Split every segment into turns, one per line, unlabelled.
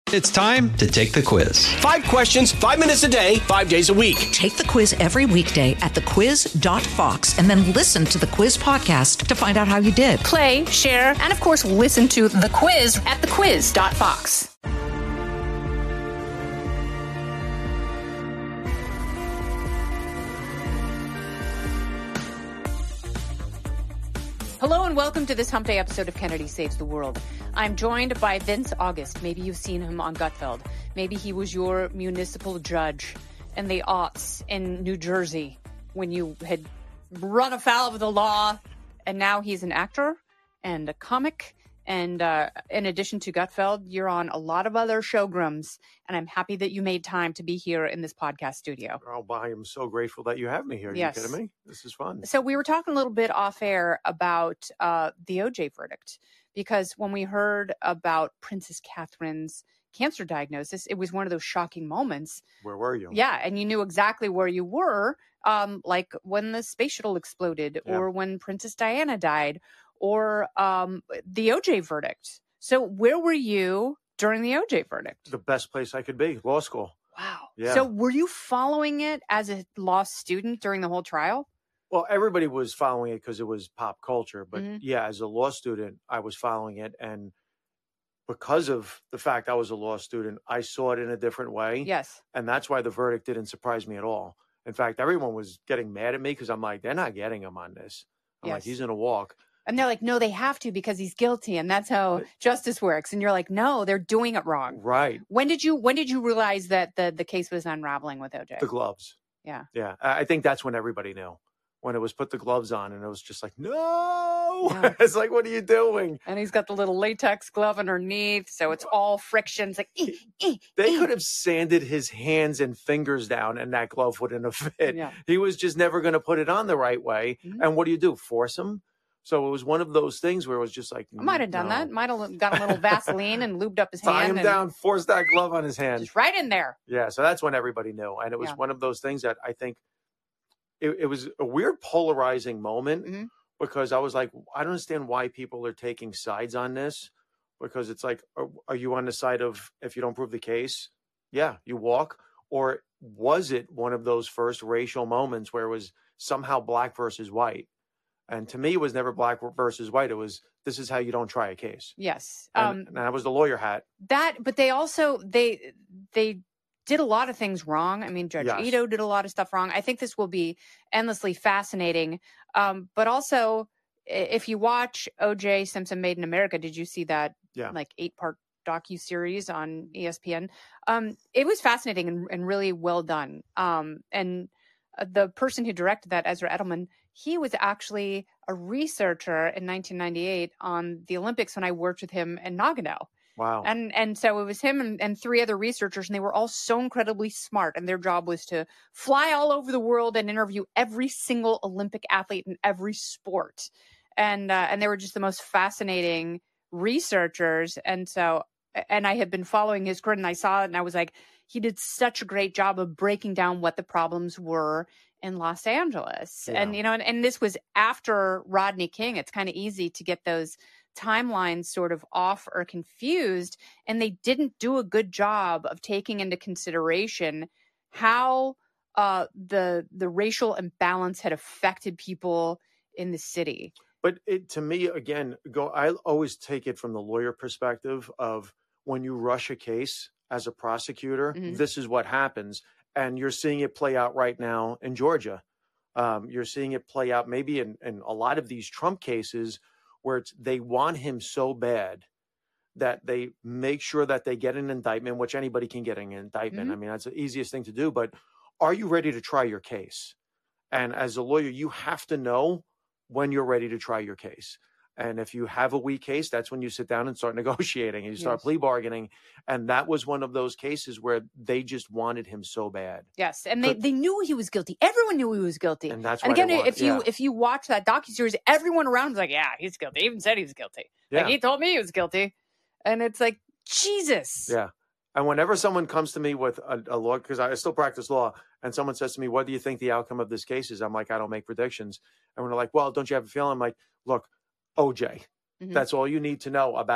It's time to take the quiz.
5 questions, 5 minutes a day, 5 days a week.
Take the quiz every weekday at thequiz.fox and then listen to the quiz podcast to find out how you did.
Play, share, and of course, listen to The Quiz at thequiz.fox. Hello and welcome to this Hump Day episode of Kennedy Saves the World. I'm joined by Vince August. Maybe you've seen him on Gutfeld. Maybe he was your municipal judge in the aughts in New Jersey when you had run afoul of the law. And now he's an actor and a comic. And in addition to Gutfeld, you're on a lot of other showgrams. And I'm happy that you made time to be here in this podcast studio.
Oh, I am so grateful that you have me here. Are you kidding me? This is fun.
So we were talking a little bit off air about the OJ verdict, because when we heard about Princess Catherine's cancer diagnosis, it was one of those shocking moments.
Where were you?
Yeah, and you knew exactly where you were, like when the space shuttle exploded or when Princess Diana died or the OJ verdict. So where were you during the OJ verdict?
The best place I could be, law school.
Wow.
Yeah.
So were you following it as a law student during the whole trial?
Well, everybody was following it because it was pop culture. But yeah, as a law student, I was following it. And because of the fact I was a law student, I saw it in a different way.
Yes.
And that's why the verdict didn't surprise me at all. In fact, everyone was getting mad at me because I'm like, they're not getting him on this. I'm like, he's going to walk.
And they're like, no, they have to because he's guilty. And that's how justice works. And you're like, no, they're doing it wrong.
Right.
When did you realize that the case was unraveling with OJ?
The gloves.
Yeah.
Yeah. I think that's when everybody knew. When it was put the gloves on and it was just like, no, it's like, what are you doing?
And he's got the little latex glove underneath. So it's all friction. It's like,
they could have sanded his hands and fingers down and that glove wouldn't have fit.
Yeah.
He was just never going to put it on the right way. And what do? Force him? So it was one of those things where it was just like,
I might have done that. Might have got a little Vaseline and lubed up his hand.
Tie him down, force that glove on his hand.
Just right in there.
Yeah. So that's when everybody knew. And it was one of those things that I think it was a weird polarizing moment because I was like, I don't understand why people are taking sides on this, because it's like, are you on the side of, if you don't prove the case, you walk? Or was it one of those first racial moments where it was somehow black versus white? And to me, it was never black versus white. It was, this is how you don't try a case.
Yes.
And that was the lawyer hat.
But they also, they did a lot of things wrong. I mean, Judge Ito did a lot of stuff wrong. I think this will be endlessly fascinating. But also, if you watch O.J. Simpson Made in America, did you see that like 8-part docuseries on ESPN? It was fascinating and really well done. And the person who directed that, Ezra Edelman, he was actually a researcher in 1998 on the Olympics when I worked with him in Nagano.
Wow.
And so it was him and 3 other researchers, and they were all so incredibly smart. And their job was to fly all over the world and interview every single Olympic athlete in every sport. And they were just the most fascinating researchers. And so, and I had been following his career, and I saw it, and I was like, he did such a great job of breaking down what the problems were in Los Angeles.
Yeah.
And, you know, and this was after Rodney King. It's kind of easy to get those timelines sort of off or confused, and they didn't do a good job of taking into consideration how the racial imbalance had affected people in the city.
But to me, again, I always take it from the lawyer perspective of when you rush a case as a prosecutor, this is what happens. And you're seeing it play out right now in Georgia. You're seeing it play out maybe in a lot of these Trump cases where they want him so bad that they make sure that they get an indictment, which anybody can get an indictment. I mean, that's the easiest thing to do. But are you ready to try your case? And as a lawyer, you have to know when you're ready to try your case. And if you have a weak case, that's when you sit down and start negotiating and you start plea bargaining. And that was one of those cases where they just wanted him so bad.
Yes. And they knew he was guilty. Everyone knew he was guilty.
And that's
and
why
again, if you watch that docuseries, everyone around was like, yeah, he's guilty. He even said he was guilty.
Yeah.
Like, he told me he was guilty. And it's like, Jesus.
Yeah. And whenever someone comes to me with a law, because I still practice law, and someone says to me, what do you think the outcome of this case is? I'm like, I don't make predictions. And when they're like, well, don't you have a feeling? I'm like, look, OJ, that's all you need to know about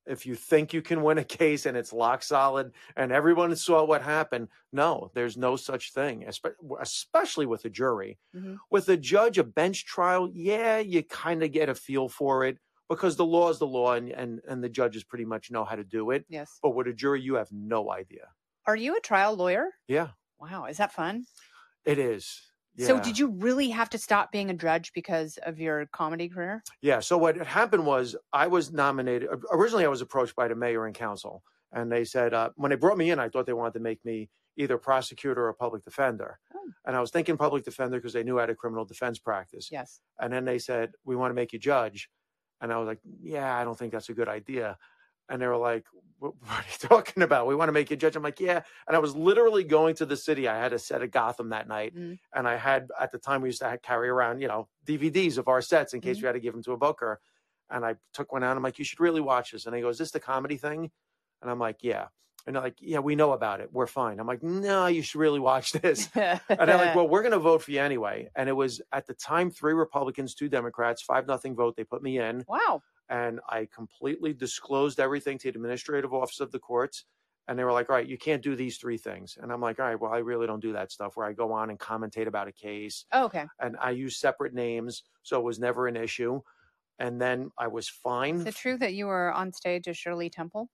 if you think you can win a case and it's lock solid and everyone saw what happened, no, there's no such thing, especially with a jury. Mm-hmm. With a judge, a bench trial, yeah, you kind of get a feel for it because the law is the law and the judges pretty much know how to do it.
Yes.
But with a jury, you have no idea.
Are you a trial lawyer?
Yeah.
Wow. Is that fun?
It is. Yeah.
So did you really have to stop being a judge because of your comedy career?
Yeah. So what happened was I was nominated. Originally, I was approached by the mayor and council. And they said, when they brought me in, I thought they wanted to make me either prosecutor or public defender. Oh. And I was thinking public defender because they knew I had a criminal defense practice.
Yes.
And then they said, we want to make you judge. And I was like, yeah, I don't think that's a good idea. And they were like, what are you talking about? We want to make you judge. I'm like, yeah. And I was literally going to the city. I had a set of Gotham that night. Mm-hmm. And I had, at the time, we used to carry around, DVDs of our sets in case we had to give them to a booker. And I took one out. I'm like, you should really watch this. And he goes, is this the comedy thing? And I'm like, yeah. And they're like, yeah, we know about it. We're fine. I'm like, no, you should really watch this. And they're like, well, we're going to vote for you anyway. And it was, at the time, 3 Republicans, 2 Democrats, 5-0 vote. They put me in.
Wow.
And I completely disclosed everything to the administrative office of the courts. And they were like, all right, you can't do these 3 things. And I'm like, all right, well, I really don't do that stuff where I go on and commentate about a case.
Oh, okay.
And I use separate names. So it was never an issue. And then I was fine.
Is it true that you were on stage as Shirley Temple?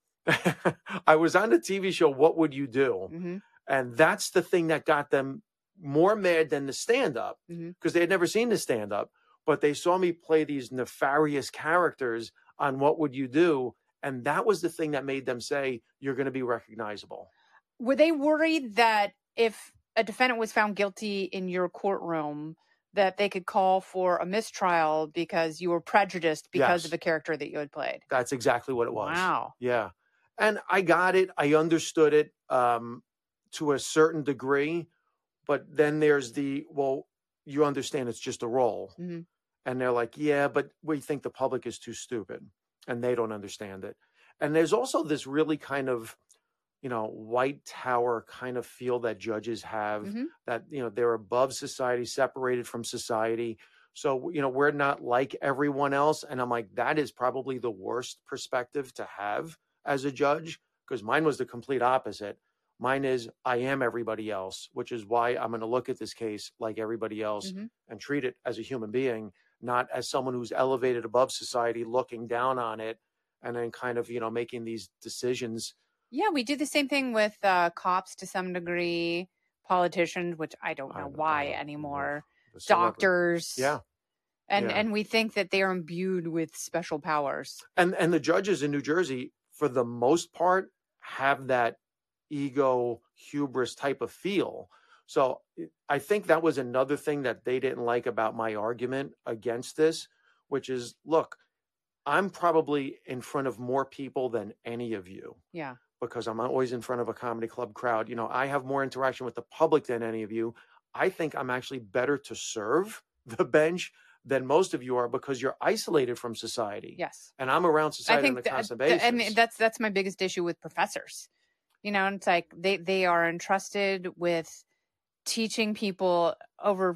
I was on the TV show, What Would You Do? Mm-hmm. And that's the thing that got them more mad than the stand-up because they had never seen the stand-up. But they saw me play these nefarious characters on What Would You Do? And that was the thing that made them say, you're going to be recognizable.
Were they worried that if a defendant was found guilty in your courtroom, that they could call for a mistrial because you were prejudiced because of a character that you had played?
That's exactly what it was.
Wow.
Yeah. And I got it. I understood it to a certain degree. But then there's you understand it's just a role. Mm-hmm. And they're like, yeah, but we think the public is too stupid and they don't understand it. And there's also this really kind of, white tower kind of feel that judges have that, they're above society, separated from society. So, we're not like everyone else. And I'm like, that is probably the worst perspective to have as a judge, because mine was the complete opposite. Mine is I am everybody else, which is why I'm going to look at this case like everybody else and treat it as a human being, not as someone who's elevated above society, looking down on it and then kind of, making these decisions.
Yeah, we do the same thing with cops to some degree, politicians, which I don't know why anymore, doctors.
Yeah.
And we think that they are imbued with special powers.
And the judges in New Jersey, for the most part, have that ego hubris type of feel. So I think that was another thing that they didn't like about my argument against this, which is, look, I'm probably in front of more people than any of you.
Yeah.
Because I'm always in front of a comedy club crowd. I have more interaction with the public than any of you. I think I'm actually better to serve the bench than most of you are because you're isolated from society.
Yes.
And I'm around society on a constant basis.
I mean, that's my biggest issue with professors. It's like they are entrusted with teaching people over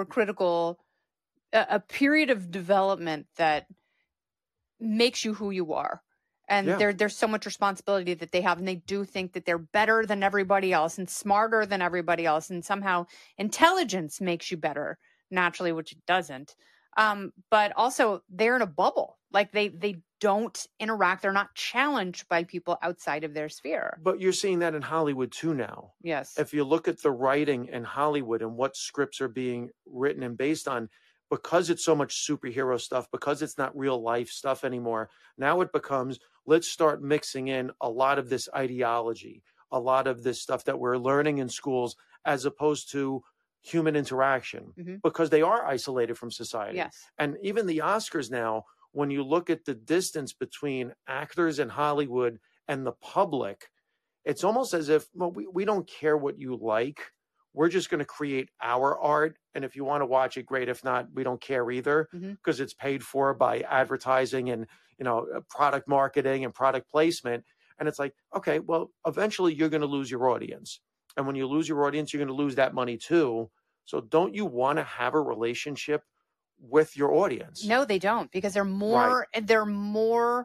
a period of development that makes you who you are. And there's so much responsibility that they have, and they do think that they're better than everybody else and smarter than everybody else. And somehow intelligence makes you better naturally, which it doesn't. But also they're in a bubble. Like they don't interact. They're not challenged by people outside of their sphere.
But you're seeing that in Hollywood too now.
Yes.
If you look at the writing in Hollywood and what scripts are being written and based on, because it's so much superhero stuff, because it's not real life stuff anymore, now it becomes, let's start mixing in a lot of this ideology, a lot of this stuff that we're learning in schools, as opposed to human interaction, because they are isolated from society.
Yes.
And even the Oscars now, when you look at the distance between actors in Hollywood and the public, it's almost as if, well, we don't care what you like. We're just going to create our art. And if you want to watch it, great. If not, we don't care either, because it's paid for by advertising and, product marketing and product placement. And it's like, okay, well, eventually you're going to lose your audience. And when you lose your audience, you're going to lose that money too. So don't you want to have a relationship with your audience?
No, they don't, because they're more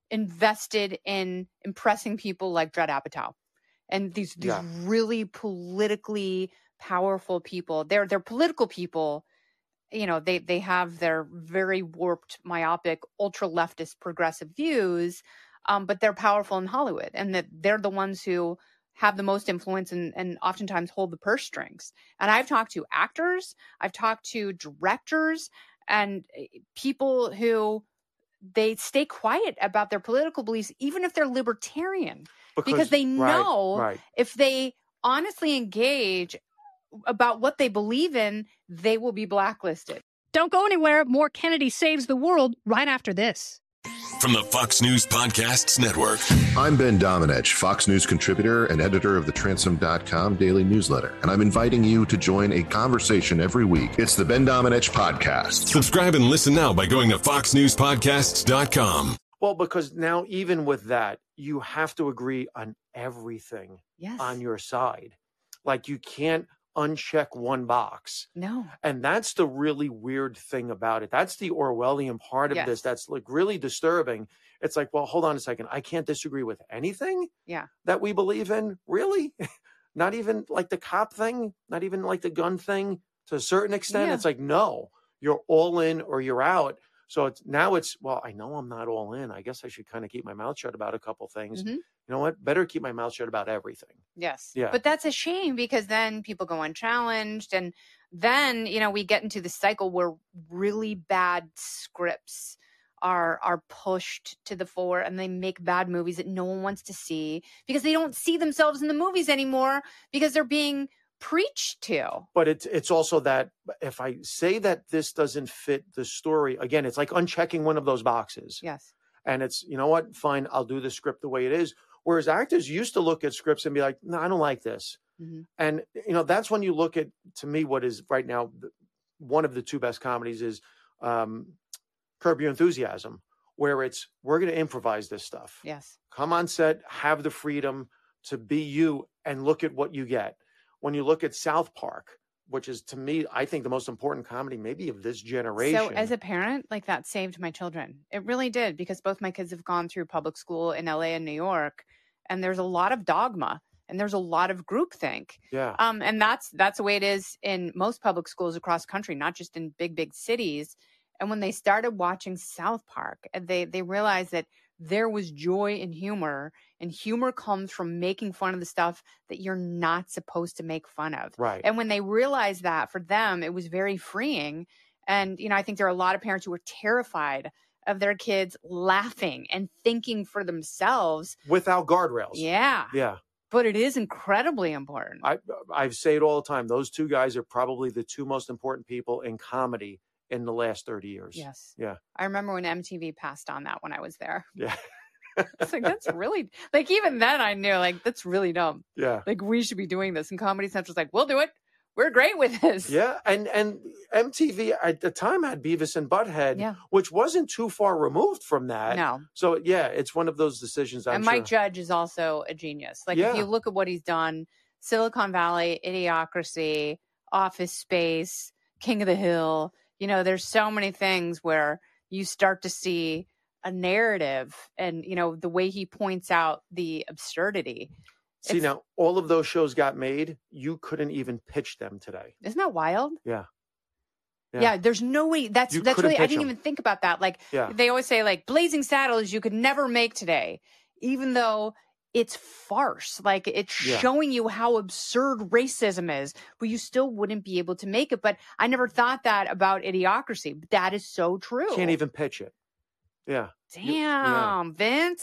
invested in impressing people like Judd Apatow and these really politically powerful people. They're political people. You know, they have their very warped, myopic, ultra leftist progressive views, but they're powerful in Hollywood, and that they're the ones who have the most influence and oftentimes hold the purse strings. And I've talked to actors, I've talked to directors, and people who they stay quiet about their political beliefs, even if they're libertarian, because they know if they honestly engage about what they believe in, they will be blacklisted.
Don't go anywhere. More Kennedy Saves the World right after this.
From the Fox News Podcasts Network.
I'm Ben Domenech, Fox News contributor and editor of the Transom.com daily newsletter, and I'm inviting you to join a conversation every week. It's the Ben Domenech Podcast.
Subscribe and listen now by going to foxnewspodcasts.com.
Well, because now even with that, you have to agree on everything on your side. Like you can't uncheck one box.
No.
And that's the really weird thing about it. That's the Orwellian part of this that's like really disturbing. It's like, well, hold on a second. I can't disagree with anything that we believe in. Really? Not even like the cop thing, not even like the gun thing to a certain extent. It's like, no, you're all in or you're out. So well, I know I'm not all in. I guess I should kind of keep my mouth shut about a couple things. Mm-hmm. You know what? Better keep my mouth shut about everything.
Yes.
Yeah.
But that's a shame because then people go unchallenged. And then, you know, we get into the cycle where really bad scripts are pushed to the fore and they make bad movies that no one wants to see because they don't see themselves in the movies anymore because they're being preached to.
But it's also that if I say that this doesn't fit the story, again, it's like unchecking one of those boxes.
Yes.
And it's, you know what, fine, I'll do the script the way it is. Whereas actors used to look at scripts and be like, no, I don't like this. Mm-hmm. And, you know, that's when you look at, to me, what is right now one of the two best comedies is Curb Your Enthusiasm, where we're going to improvise this stuff.
Yes.
Come on set, have the freedom to be you and look at what you get. When you look at South Park, which is, to me, I think the most important comedy maybe of this generation.
So as a parent, like that saved my children. It really did, because both my kids have gone through public school in LA and New York, and there's a lot of dogma and there's a lot of groupthink.
Yeah.
And that's the way it is in most public schools across the country, not just in big cities. And when they started watching South Park, they realized that there was joy in humor, and humor comes from making fun of the stuff that you're not supposed to make fun of.
Right.
And when they realized that, for them, it was very freeing. And, you know, I think there are a lot of parents who are terrified of their kids laughing and thinking for themselves.
Without guardrails.
Yeah.
Yeah.
But it is incredibly important.
I say it all the time. Those two guys are probably the two most important people in comedy in the last 30 years.
Yes.
Yeah.
I remember when MTV passed on that when I was there.
Yeah.
It's like, that's really, like, even then I knew, like, that's really dumb.
Yeah.
Like, we should be doing this. And Comedy Central's like, we'll do it. We're great with this.
Yeah. And MTV at the time had Beavis and Butthead, which wasn't too far removed from that.
No.
So, yeah, it's one of those decisions.
And Mike Judge is also a genius. Like, if you look at what he's done, Silicon Valley, Idiocracy, Office Space, King of the Hill, you know, there's so many things where you start to see a narrative and, you know, the way he points out the absurdity.
See, now, all of those shows got made. You couldn't even pitch them today.
Isn't that wild?
Yeah.
Yeah, there's no way. That's really, I didn't even think about that. Like, they always say, like, Blazing Saddles you could never make today, even though it's farce. Like, it's showing you how absurd racism is, but you still wouldn't be able to make it. But I never thought that about Idiocracy. But that is so true.
Can't even pitch it. Yeah.
Damn, Vince.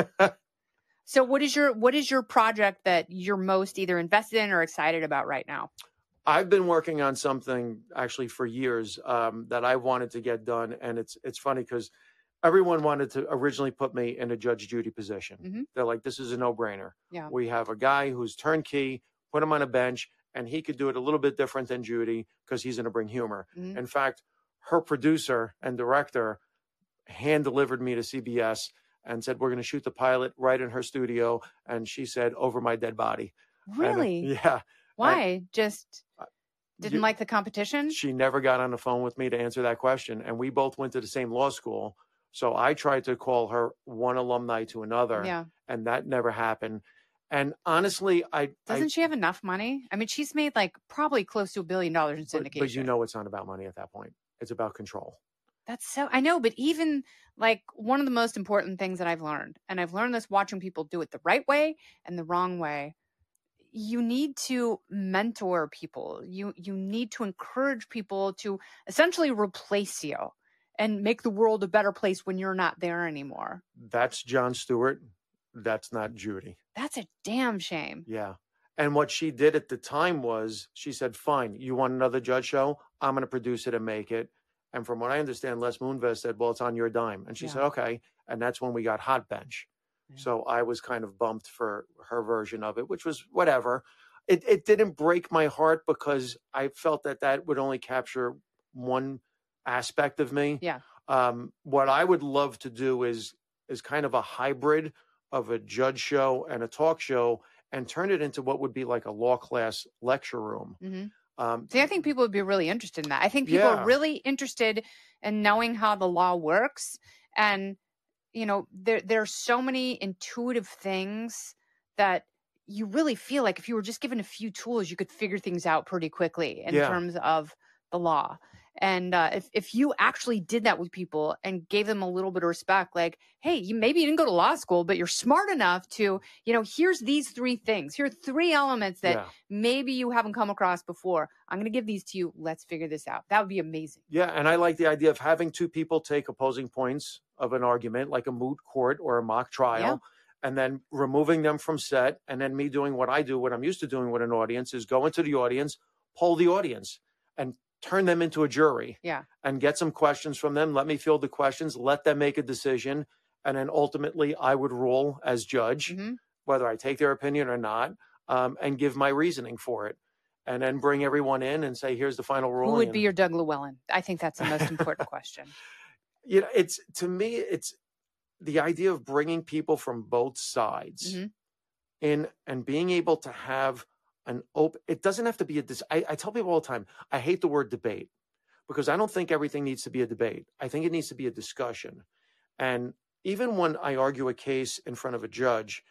So what is your project that you're most either invested in or excited about right now?
I've been working on something actually for years that I wanted to get done. And it's funny because everyone wanted to originally put me in a Judge Judy position. Mm-hmm. They're like, this is a no-brainer.
Yeah.
We have a guy who's turnkey, put him on a bench, and he could do it a little bit different than Judy because he's going to bring humor. Mm-hmm. In fact, her producer and director hand-delivered me to CBS and said, we're going to shoot the pilot right in her studio. And she said, over my dead body.
Really?
And, yeah.
Why? Just didn't like the competition?
She never got on the phone with me to answer that question. And we both went to the same law school. So I tried to call her one alumni to another,
Yeah.
and that never happened. And honestly,
Doesn't she have enough money? I mean, she's made like probably close to $1 billion in syndication.
But you know, it's not about money at that point. It's about control.
That's so, I know, but even like one of the most important things that I've learned, and I've learned this watching people do it the right way and the wrong way. You need to mentor people. You need to encourage people to essentially replace you and make the world a better place when you're not there anymore.
That's Jon Stewart. That's not Judy.
That's a damn shame.
Yeah. And what she did at the time was she said, fine, you want another judge show? I'm going to produce it and make it. And from what I understand, Les Moonves said, well, it's on your dime. And she said, okay. And that's when we got Hot Bench. Yeah. So I was kind of bumped for her version of it, which was whatever. It didn't break my heart because I felt that would only capture one aspect of me.
Yeah.
What I would love to do is kind of a hybrid of a judge show and a talk show and turn it into what would be like a law class lecture room.
Mm-hmm. See, I think people would be really interested in that. I think people are really interested in knowing how the law works. And, you know, there are so many intuitive things that you really feel like if you were just given a few tools, you could figure things out pretty quickly in terms of the law. And if you actually did that with people and gave them a little bit of respect, like, hey, maybe you didn't go to law school, but you're smart enough to, you know, here's these three things. Here are three elements that maybe you haven't come across before. I'm going to give these to you. Let's figure this out. That would be amazing. Yeah.
And I like the idea of having two people take opposing points of an argument, like a moot court or a mock trial, and then removing them from set. And then me doing what I do, what I'm used to doing with an audience is go into the audience, poll the audience, and turn them into a jury and get some questions from them. Let me field the questions, let them make a decision. And then ultimately I would rule as judge, whether I take their opinion or not, and give my reasoning for it. And then bring everyone in and say, here's the final ruling.
Who would be your Doug Llewellyn? I think that's the most important question.
You know, to me, it's the idea of bringing people from both sides in and being able to have an open, it doesn't have to be I tell people all the time, I hate the word debate because I don't think everything needs to be a debate. I think it needs to be a discussion. And even when I argue a case in front of a judge,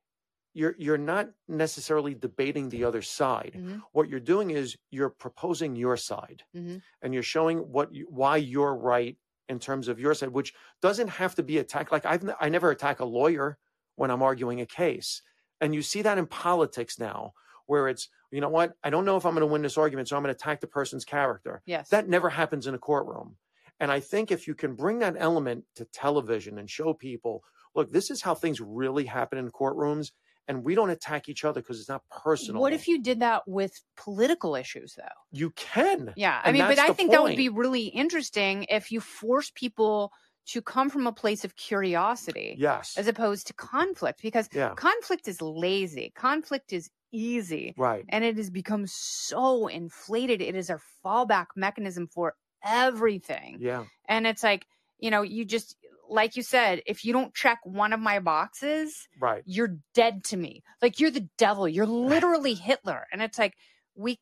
you're not necessarily debating the other side. What you're doing is you're proposing your side and you're showing why you're right in terms of your side, which doesn't have to be attacked. Like I never attack a lawyer when I'm arguing a case. And you see that in politics now, where it's, you know what, I don't know if I'm going to win this argument, so I'm going to attack the person's character.
Yes.
That never happens in a courtroom. And I think if you can bring that element to television and show people, look, this is how things really happen in courtrooms, and we don't attack each other because it's not personal.
What if you did that with political issues, though?
You can.
Yeah. I mean, but I think that would be really interesting if you force people to come from a place of curiosity.
Yes.
As opposed to conflict, because conflict is lazy. Conflict is easy.
Right.
And it has become so inflated. It is our fallback mechanism for everything.
Yeah.
And it's like, you know, you just, like you said, if you don't check one of my boxes, you're dead to me. Like, you're the devil. You're literally Hitler. And it's like, we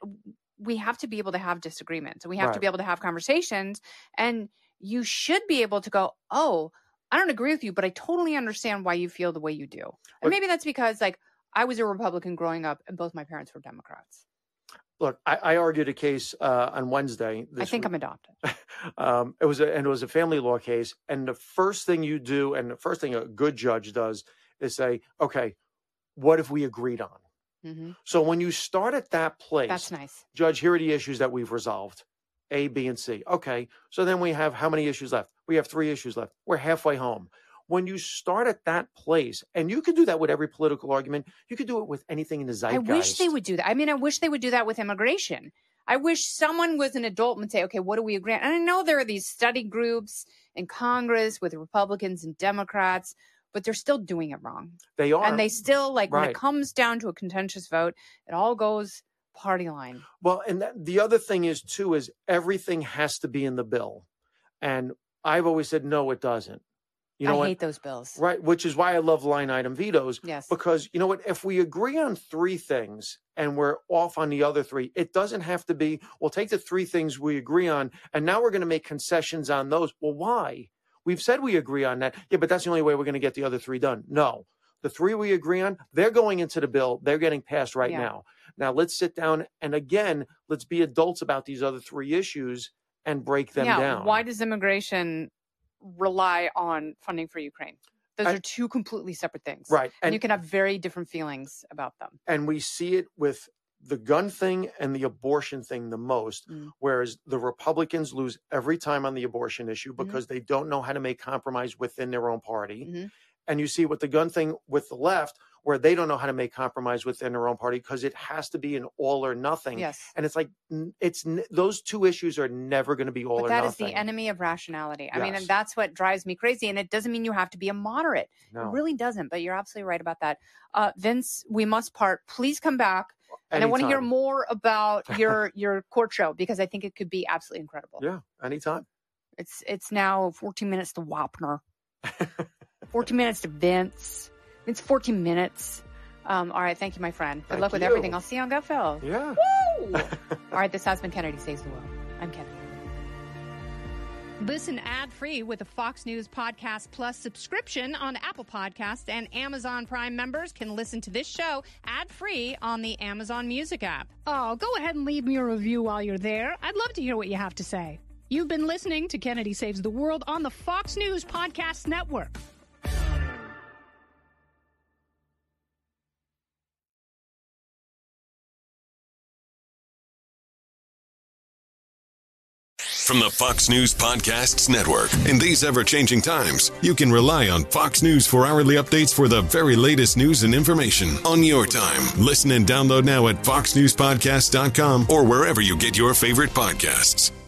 have to be able to have disagreements, and we have to be able to have conversations. And you should be able to go, oh, I don't agree with you, but I totally understand why you feel the way you do. And maybe that's because, like, I was a Republican growing up and both my parents were Democrats.
Look, I argued a case on Wednesday.
I think I'm adopted.
It was a family law case. And the first thing you do, and the first thing a good judge does, is say, okay, what have we agreed on? So when you start at that place,
that's nice.
Judge, here are the issues that we've resolved. A, B, and C. Okay. So then we have how many issues left? We have 3 issues left. We're halfway home. When you start at that place, and you could do that with every political argument, you could do it with anything in the zeitgeist.
I wish they would do that. I mean, I wish they would do that with immigration. I wish someone was an adult and say, okay, what do we agree on? And I know there are these study groups in Congress with Republicans and Democrats, but they're still doing it wrong.
They are.
And they still, like, when it comes down to a contentious vote, it all goes party line.
Well, and the other thing is, too, is everything has to be in the bill. And I've always said, no, it doesn't. You know,
I hate those bills.
Right, which is why I love line item vetoes.
Yes.
Because, you know what, if we agree on 3 things and we're off on the other 3, it doesn't have to be, we'll take the 3 things we agree on, and now we're going to make concessions on those. Well, why? we've said we agree on that. Yeah, but that's the only way we're going to get the other 3 done. No, the 3 we agree on, they're going into the bill. They're getting passed right now. Now let's sit down and again, let's be adults about these other 3 issues and break them down.
Why does immigration rely on funding for Ukraine? Those are 2 completely separate things.
Right.
And you can have very different feelings about them.
And we see it with the gun thing and the abortion thing the most, whereas the Republicans lose every time on the abortion issue because they don't know how to make compromise within their own party. And you see with the gun thing with the left, where they don't know how to make compromise within their own party because it has to be an all or nothing.
Yes.
And it's like, those 2 issues are never going to be all or nothing.
But that is the enemy of rationality. I mean, and that's what drives me crazy. And it doesn't mean you have to be a moderate. No. It really doesn't. But you're absolutely right about that. Vince, we must part. Please come back. And I want to hear more about your court show because I think it could be absolutely incredible.
Yeah, anytime.
It's now 14 minutes to Wapner. 14 minutes to Vince. It's 14 minutes. All right. Thank you, my friend. Good luck with everything. I'll see you on Gutfeld.
Yeah.
Woo! All right. This has been Kennedy Saves the World. I'm Kennedy.
Listen ad-free with a Fox News Podcast Plus subscription on Apple Podcasts, and Amazon Prime members can listen to this show ad-free on the Amazon Music app. Oh, go ahead and leave me a review while you're there. I'd love to hear what you have to say. You've been listening to Kennedy Saves the World on the Fox News Podcast Network.
From the Fox News Podcasts Network. In these ever-changing times, you can rely on Fox News for hourly updates for the very latest news and information on your time. Listen and download now at foxnewspodcast.com or wherever you get your favorite podcasts.